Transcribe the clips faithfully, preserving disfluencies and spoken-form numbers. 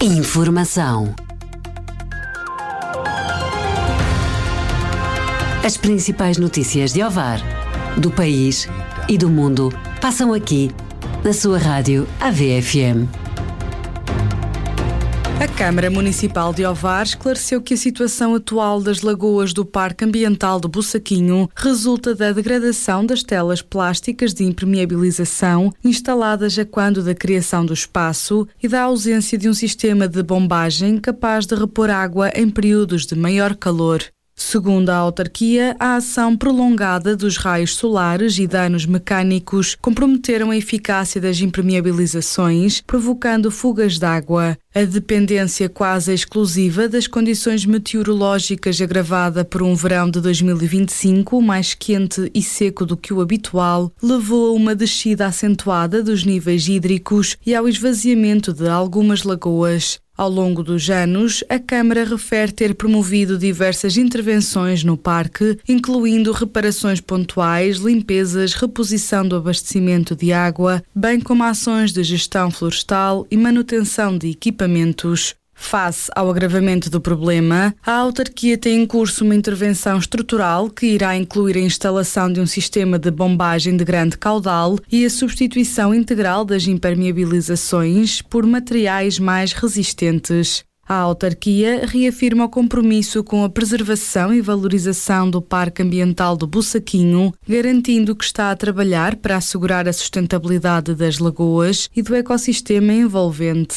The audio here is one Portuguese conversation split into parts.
Informação. As principais notícias de Ovar, do país e do mundo passam aqui, na sua rádio A V F M. A Câmara Municipal de Ovar esclareceu que a situação atual das lagoas do Parque Ambiental do Bussaquinho resulta da degradação das telas plásticas de impermeabilização instaladas a quando da criação do espaço e da ausência de um sistema de bombagem capaz de repor água em períodos de maior calor. Segundo a autarquia, a ação prolongada dos raios solares e danos mecânicos comprometeram a eficácia das impermeabilizações, provocando fugas de água. A dependência quase exclusiva das condições meteorológicas agravada por um verão de dois mil e vinte e cinco mais quente e seco do que o habitual levou a uma descida acentuada dos níveis hídricos e ao esvaziamento de algumas lagoas. Ao longo dos anos, a Câmara refere ter promovido diversas intervenções no parque, incluindo reparações pontuais, limpezas, reposição do abastecimento de água, bem como ações de gestão florestal e manutenção de equipamentos. Face ao agravamento do problema, a autarquia tem em curso uma intervenção estrutural que irá incluir a instalação de um sistema de bombagem de grande caudal e a substituição integral das impermeabilizações por materiais mais resistentes. A autarquia reafirma o compromisso com a preservação e valorização do Parque Ambiental do Bussaquinho, garantindo que está a trabalhar para assegurar a sustentabilidade das lagoas e do ecossistema envolvente.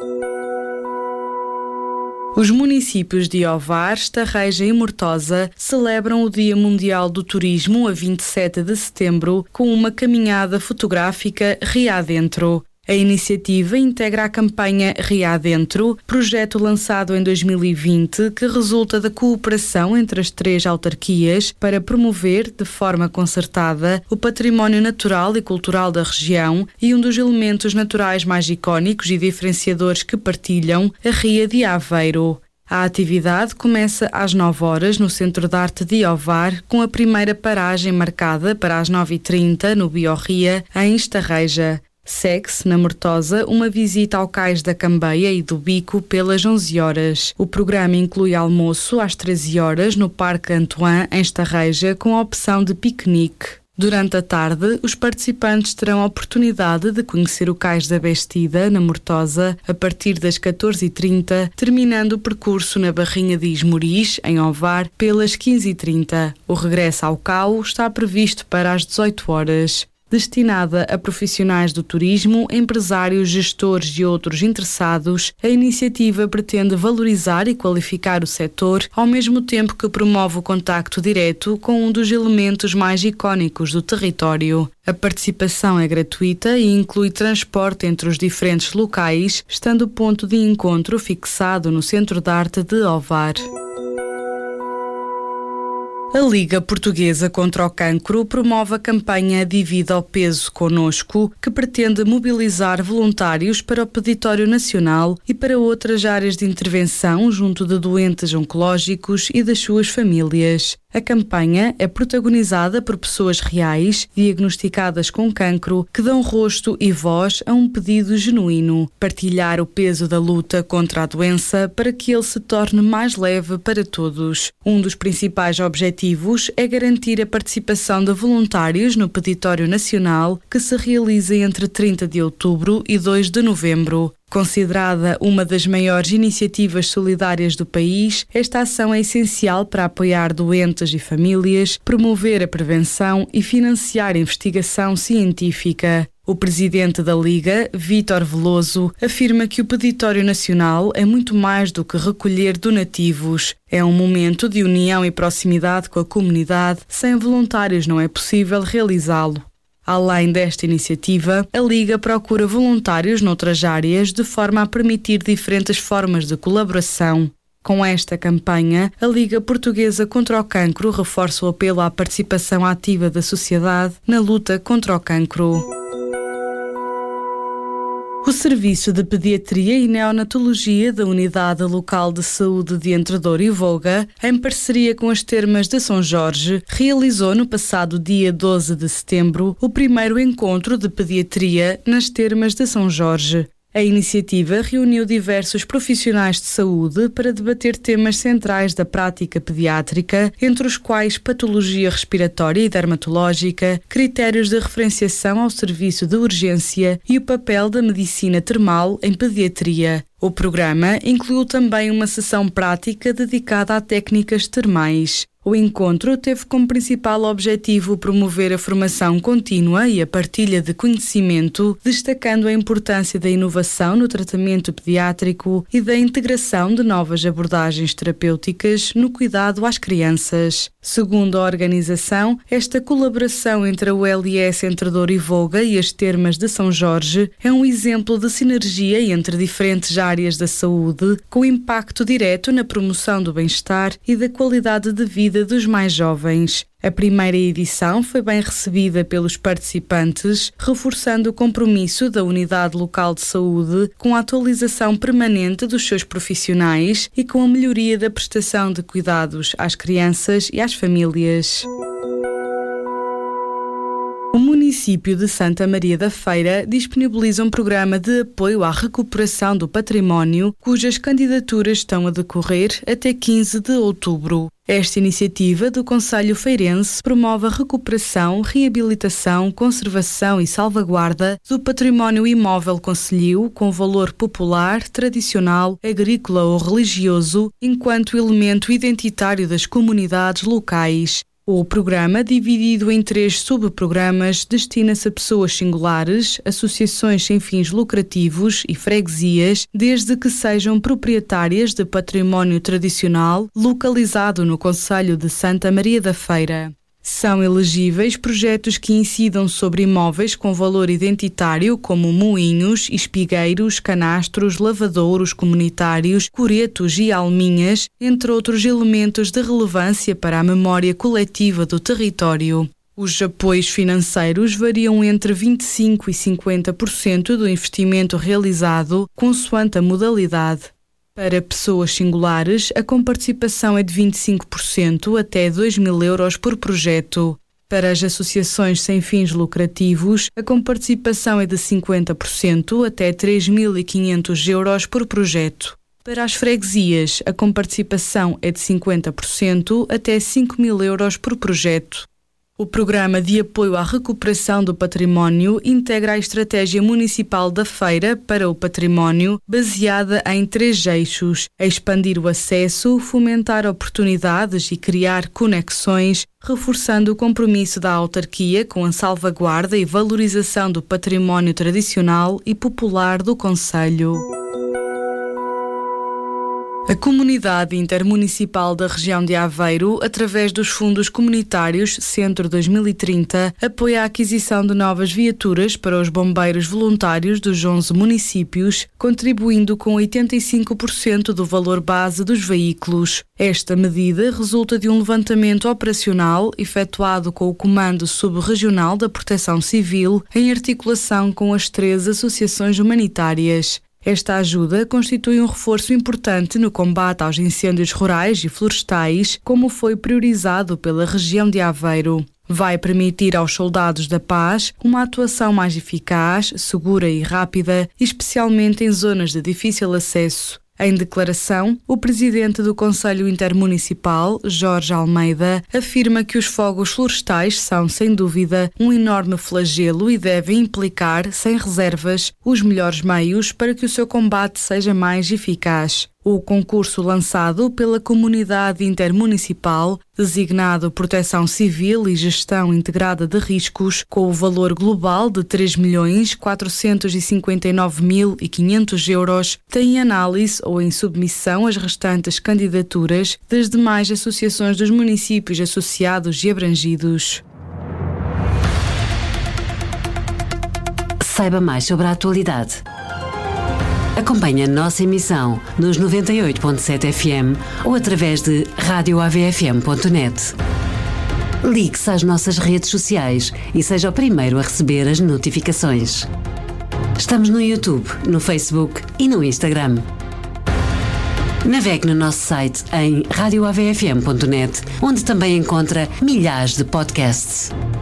Os municípios de Ovar, Estarreja e Mortosa celebram o Dia Mundial do Turismo a vinte e sete de setembro com uma caminhada fotográfica Ria Adentro. A iniciativa integra a campanha Ria Adentro, projeto lançado em dois mil e vinte que resulta da cooperação entre as três autarquias para promover, de forma concertada, o património natural e cultural da região e um dos elementos naturais mais icónicos e diferenciadores que partilham, a Ria de Aveiro. A atividade começa às nove horas no Centro de Arte de Ovar, com a primeira paragem marcada para as nove e trinta no Biorria, em Estarreja. Segue-se, na Mortosa, uma visita ao Cais da Cambeia e do Bico pelas onze horas. O programa inclui almoço às treze horas no Parque Antoine, em Estarreja, com a opção de piquenique. Durante a tarde, os participantes terão a oportunidade de conhecer o Cais da Bestida, na Mortosa, a partir das catorze e trinta, terminando o percurso na Barrinha de Esmoriz, em Ovar, pelas quinze e trinta. O regresso ao Cau está previsto para as dezoito horas. Destinada a profissionais do turismo, empresários, gestores e outros interessados, a iniciativa pretende valorizar e qualificar o setor, ao mesmo tempo que promove o contacto direto com um dos elementos mais icónicos do território. A participação é gratuita e inclui transporte entre os diferentes locais, estando o ponto de encontro fixado no Centro de Arte de Ovar. A Liga Portuguesa contra o Cancro promove a campanha Divida ao Peso Conosco, que pretende mobilizar voluntários para o Peditório Nacional e para outras áreas de intervenção junto de doentes oncológicos e das suas famílias. A campanha é protagonizada por pessoas reais, diagnosticadas com cancro, que dão rosto e voz a um pedido genuíno: partilhar o peso da luta contra a doença para que ele se torne mais leve para todos. Um dos principais objetivos é garantir a participação de voluntários no Peditório Nacional, que se realiza entre trinta de outubro e dois de novembro. Considerada uma das maiores iniciativas solidárias do país, esta ação é essencial para apoiar doentes e famílias, promover a prevenção e financiar a investigação científica. O presidente da Liga, Vítor Veloso, afirma que o Peditório Nacional é muito mais do que recolher donativos. É um momento de união e proximidade com a comunidade. Sem voluntários não é possível realizá-lo. Além desta iniciativa, a Liga procura voluntários noutras áreas de forma a permitir diferentes formas de colaboração. Com esta campanha, a Liga Portuguesa contra o Cancro reforça o apelo à participação ativa da sociedade na luta contra o cancro. O Serviço de Pediatria e Neonatologia da Unidade Local de Saúde de Entredouro e Voga, em parceria com as Termas de São Jorge, realizou no passado dia doze de setembro o primeiro encontro de pediatria nas Termas de São Jorge. A iniciativa reuniu diversos profissionais de saúde para debater temas centrais da prática pediátrica, entre os quais patologia respiratória e dermatológica, critérios de referenciação ao serviço de urgência e o papel da medicina termal em pediatria. O programa incluiu também uma sessão prática dedicada a técnicas termais. O encontro teve como principal objetivo promover a formação contínua e a partilha de conhecimento, destacando a importância da inovação no tratamento pediátrico e da integração de novas abordagens terapêuticas no cuidado às crianças. Segundo a organização, esta colaboração entre a U L S Entre Douro e Voga e as Termas de São Jorge é um exemplo de sinergia entre diferentes áreas da saúde, com impacto direto na promoção do bem-estar e da qualidade de vida dos mais jovens. A primeira edição foi bem recebida pelos participantes, reforçando o compromisso da Unidade Local de Saúde com a atualização permanente dos seus profissionais e com a melhoria da prestação de cuidados às crianças e às famílias. O município de Santa Maria da Feira disponibiliza um programa de apoio à recuperação do património, cujas candidaturas estão a decorrer até quinze de outubro. Esta iniciativa do Concelho Feirense promove a recuperação, reabilitação, conservação e salvaguarda do património imóvel concelhio com valor popular, tradicional, agrícola ou religioso, enquanto elemento identitário das comunidades locais. O programa, dividido em três subprogramas, destina-se a pessoas singulares, associações sem fins lucrativos e freguesias, desde que sejam proprietárias de património tradicional localizado no concelho de Santa Maria da Feira. São elegíveis projetos que incidam sobre imóveis com valor identitário, como moinhos, espigueiros, canastros, lavadouros comunitários, coretos e alminhas, entre outros elementos de relevância para a memória coletiva do território. Os apoios financeiros variam entre vinte e cinco por cento e cinquenta por cento do investimento realizado, consoante a modalidade. Para pessoas singulares, a comparticipação é de vinte e cinco por cento até dois mil euros por projeto. Para as associações sem fins lucrativos, a comparticipação é de cinquenta por cento até três mil e quinhentos euros por projeto. Para as freguesias, a comparticipação é de cinquenta por cento até cinco mil euros por projeto. O Programa de Apoio à Recuperação do Património integra a Estratégia Municipal da Feira para o Património, baseada em três eixos: expandir o acesso, fomentar oportunidades e criar conexões, reforçando o compromisso da autarquia com a salvaguarda e valorização do património tradicional e popular do concelho. A Comunidade Intermunicipal da Região de Aveiro, através dos fundos comunitários Centro dois mil e trinta, apoia a aquisição de novas viaturas para os bombeiros voluntários dos onze municípios, contribuindo com oitenta e cinco por cento do valor base dos veículos. Esta medida resulta de um levantamento operacional efetuado com o Comando Sub-Regional da Proteção Civil, em articulação com as três associações humanitárias. Esta ajuda constitui um reforço importante no combate aos incêndios rurais e florestais, como foi priorizado pela região de Aveiro. Vai permitir aos soldados da paz uma atuação mais eficaz, segura e rápida, especialmente em zonas de difícil acesso. Em declaração, o presidente do Conselho Intermunicipal, Jorge Almeida, afirma que os fogos florestais são, sem dúvida, um enorme flagelo e devem implicar, sem reservas, os melhores meios para que o seu combate seja mais eficaz. O concurso lançado pela Comunidade Intermunicipal, designado Proteção Civil e Gestão Integrada de Riscos, com o valor global de três milhões quatrocentos e cinquenta e nove mil e quinhentos euros, tem em análise ou em submissão as restantes candidaturas das demais associações dos municípios associados e abrangidos. Saiba mais sobre a atualidade. Acompanhe a nossa emissão nos noventa e oito ponto sete F M ou através de rádio A V F M ponto net. Ligue-se às nossas redes sociais e seja o primeiro a receber as notificações. Estamos no YouTube, no Facebook e no Instagram. Navegue no nosso site em rádio A V F M ponto net, onde também encontra milhares de podcasts.